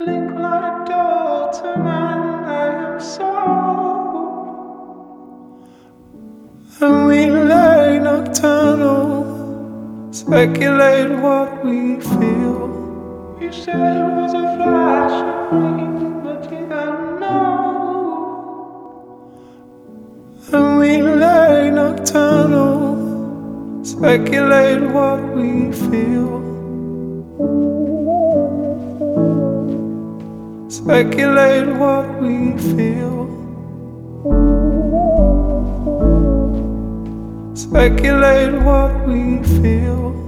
Link like daughter, man, I am so. And we lay nocturnal, speculate what we feel. You said it was a flash of green, but you don't know. And we lay nocturnal, speculate what we feel. Speculate what we feel. Speculate what we feel.